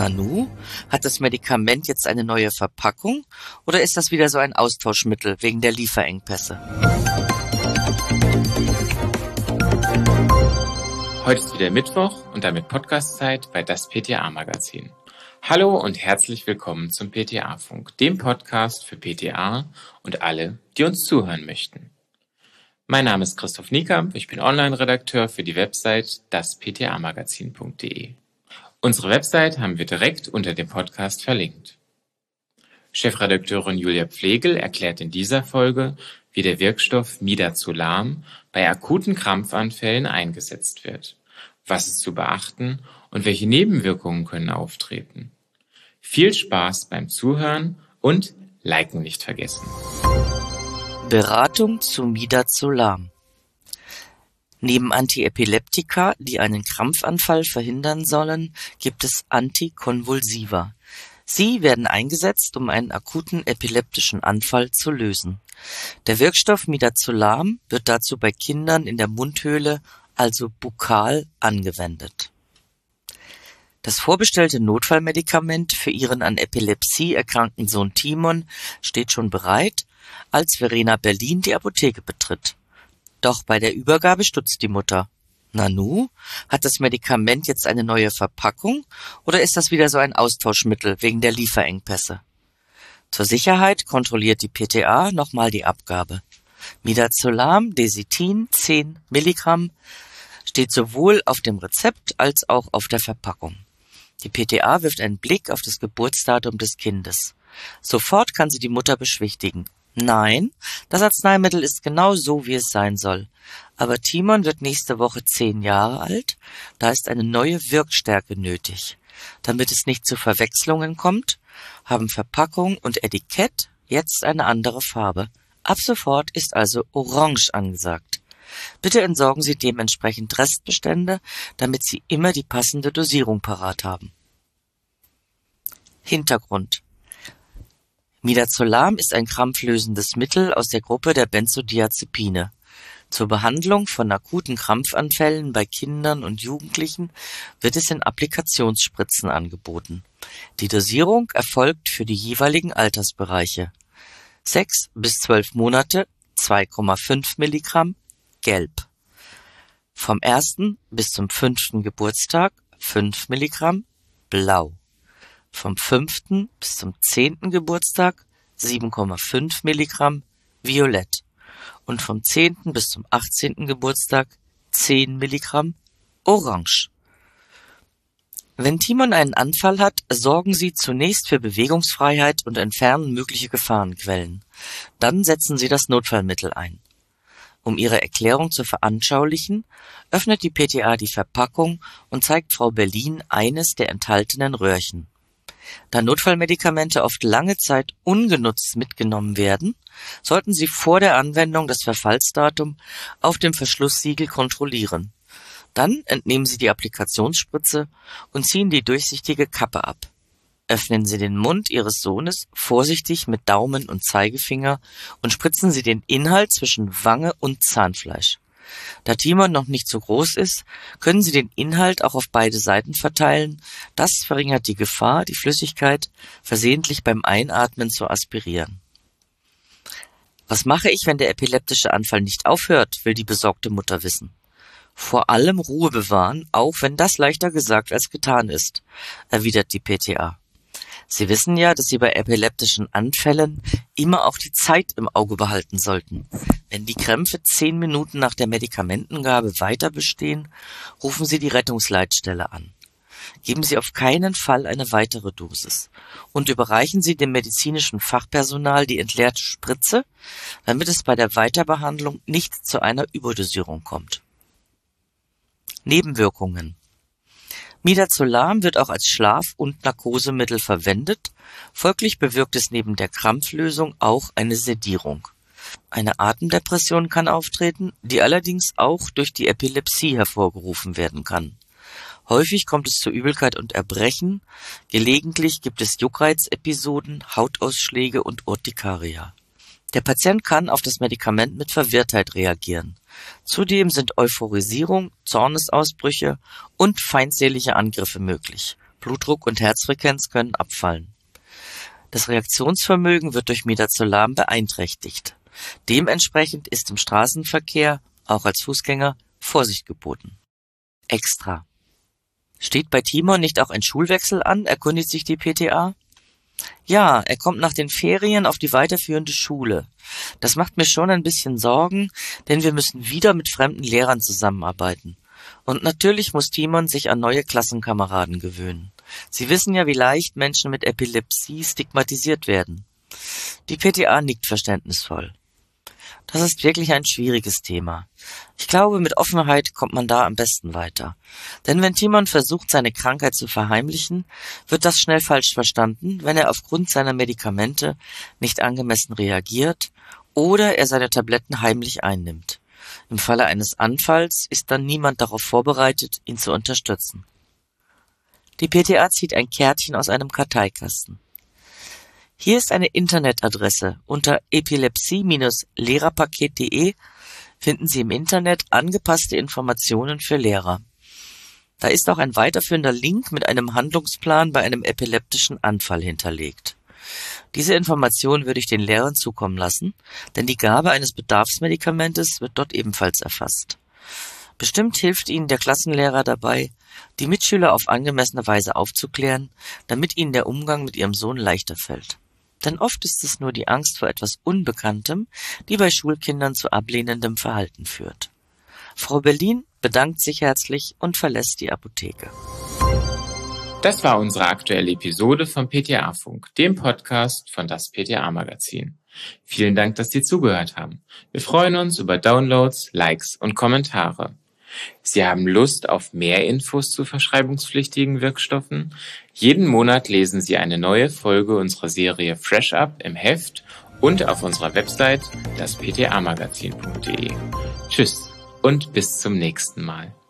Nanu, hat das Medikament jetzt eine neue Verpackung oder ist das wieder so ein Austauschmittel wegen der Lieferengpässe? Heute ist wieder Mittwoch und damit Podcastzeit bei das PTA-Magazin. Hallo und herzlich willkommen zum PTA-Funk, dem Podcast für PTA und alle, die uns zuhören möchten. Mein Name ist Christoph Niekamp, ich bin Online-Redakteur für die Website dasptamagazin.de. Unsere Website haben wir direkt unter dem Podcast verlinkt. Chefredakteurin Julia Pflegel erklärt in dieser Folge, wie der Wirkstoff Midazolam bei akuten Krampfanfällen eingesetzt wird, was ist zu beachten und welche Nebenwirkungen können auftreten. Viel Spaß beim Zuhören und Liken nicht vergessen. Beratung zu Midazolam. Neben Antiepileptika, die einen Krampfanfall verhindern sollen, gibt es Antikonvulsiva. Sie werden eingesetzt, um einen akuten epileptischen Anfall zu lösen. Der Wirkstoff Midazolam wird dazu bei Kindern in der Mundhöhle, also bukal, angewendet. Das vorbestellte Notfallmedikament für ihren an Epilepsie erkrankten Sohn Timon steht schon bereit, als Verena Berlin die Apotheke betritt. Doch bei der Übergabe stutzt die Mutter. Nanu, hat das Medikament jetzt eine neue Verpackung oder ist das wieder so ein Austauschmittel wegen der Lieferengpässe? Zur Sicherheit kontrolliert die PTA nochmal die Abgabe. Midazolam Desitin 10 Milligramm steht sowohl auf dem Rezept als auch auf der Verpackung. Die PTA wirft einen Blick auf das Geburtsdatum des Kindes. Sofort kann sie die Mutter beschwichtigen. Nein, das Arzneimittel ist genau so, wie es sein soll. Aber Timon wird nächste Woche 10 Jahre alt, da ist eine neue Wirkstärke nötig. Damit es nicht zu Verwechslungen kommt, haben Verpackung und Etikett jetzt eine andere Farbe. Ab sofort ist also Orange angesagt. Bitte entsorgen Sie dementsprechend Restbestände, damit Sie immer die passende Dosierung parat haben. Hintergrund: Midazolam ist ein krampflösendes Mittel aus der Gruppe der Benzodiazepine. Zur Behandlung von akuten Krampfanfällen bei Kindern und Jugendlichen wird es in Applikationsspritzen angeboten. Die Dosierung erfolgt für die jeweiligen Altersbereiche. 6 bis 12 Monate 2,5 Milligramm gelb. Vom 1. bis zum 5. Geburtstag 5 Milligramm blau. Vom 5. bis zum 10. Geburtstag 7,5 Milligramm violett und vom 10. bis zum 18. Geburtstag 10 Milligramm orange. Wenn Timon einen Anfall hat, sorgen Sie zunächst für Bewegungsfreiheit und entfernen mögliche Gefahrenquellen. Dann setzen Sie das Notfallmittel ein. Um ihre Erklärung zu veranschaulichen, öffnet die PTA die Verpackung und zeigt Frau Berlin eines der enthaltenen Röhrchen. Da Notfallmedikamente oft lange Zeit ungenutzt mitgenommen werden, sollten Sie vor der Anwendung das Verfallsdatum auf dem Verschlusssiegel kontrollieren. Dann entnehmen Sie die Applikationsspritze und ziehen die durchsichtige Kappe ab. Öffnen Sie den Mund Ihres Sohnes vorsichtig mit Daumen und Zeigefinger und spritzen Sie den Inhalt zwischen Wange und Zahnfleisch. Da Timon noch nicht so groß ist, können Sie den Inhalt auch auf beide Seiten verteilen. Das verringert die Gefahr, die Flüssigkeit versehentlich beim Einatmen zu aspirieren. Was mache ich, wenn der epileptische Anfall nicht aufhört, will die besorgte Mutter wissen. Vor allem Ruhe bewahren, auch wenn das leichter gesagt als getan ist, erwidert die PTA. Sie wissen ja, dass Sie bei epileptischen Anfällen immer auch die Zeit im Auge behalten sollten. Wenn die Krämpfe 10 Minuten nach der Medikamentengabe weiter bestehen, rufen Sie die Rettungsleitstelle an. Geben Sie auf keinen Fall eine weitere Dosis und überreichen Sie dem medizinischen Fachpersonal die entleerte Spritze, damit es bei der Weiterbehandlung nicht zu einer Überdosierung kommt. Nebenwirkungen: Midazolam wird auch als Schlaf- und Narkosemittel verwendet, folglich bewirkt es neben der Krampflösung auch eine Sedierung. Eine Atemdepression kann auftreten, die allerdings auch durch die Epilepsie hervorgerufen werden kann. Häufig kommt es zu Übelkeit und Erbrechen, gelegentlich gibt es Juckreiz-Episoden, Hautausschläge und Urtikaria. Der Patient kann auf das Medikament mit Verwirrtheit reagieren. Zudem sind Euphorisierung, Zornesausbrüche und feindselige Angriffe möglich. Blutdruck und Herzfrequenz können abfallen. Das Reaktionsvermögen wird durch Midazolam beeinträchtigt. Dementsprechend ist im Straßenverkehr, auch als Fußgänger, Vorsicht geboten. Extra. Steht bei Timon nicht auch ein Schulwechsel an, erkundigt sich die PTA? Ja, er kommt nach den Ferien auf die weiterführende Schule. Das macht mir schon ein bisschen Sorgen, denn wir müssen wieder mit fremden Lehrern zusammenarbeiten. Und natürlich muss Timon sich an neue Klassenkameraden gewöhnen. Sie wissen ja, wie leicht Menschen mit Epilepsie stigmatisiert werden. Die PTA nickt verständnisvoll. Das ist wirklich ein schwieriges Thema. Ich glaube, mit Offenheit kommt man da am besten weiter. Denn wenn Timon versucht, seine Krankheit zu verheimlichen, wird das schnell falsch verstanden, wenn er aufgrund seiner Medikamente nicht angemessen reagiert oder er seine Tabletten heimlich einnimmt. Im Falle eines Anfalls ist dann niemand darauf vorbereitet, ihn zu unterstützen. Die PTA zieht ein Kärtchen aus einem Karteikasten. Hier ist eine Internetadresse. Unter epilepsie-lehrerpaket.de finden Sie im Internet angepasste Informationen für Lehrer. Da ist auch ein weiterführender Link mit einem Handlungsplan bei einem epileptischen Anfall hinterlegt. Diese Information würde ich den Lehrern zukommen lassen, denn die Gabe eines Bedarfsmedikamentes wird dort ebenfalls erfasst. Bestimmt hilft Ihnen der Klassenlehrer dabei, die Mitschüler auf angemessene Weise aufzuklären, damit ihnen der Umgang mit ihrem Sohn leichter fällt. Denn oft ist es nur die Angst vor etwas Unbekanntem, die bei Schulkindern zu ablehnendem Verhalten führt. Frau Berlin bedankt sich herzlich und verlässt die Apotheke. Das war unsere aktuelle Episode vom PTA-Funk, dem Podcast von das PTA-Magazin. Vielen Dank, dass Sie zugehört haben. Wir freuen uns über Downloads, Likes und Kommentare. Sie haben Lust auf mehr Infos zu verschreibungspflichtigen Wirkstoffen? Jeden Monat lesen Sie eine neue Folge unserer Serie Fresh Up im Heft und auf unserer Website dasptamagazin.de. Tschüss und bis zum nächsten Mal.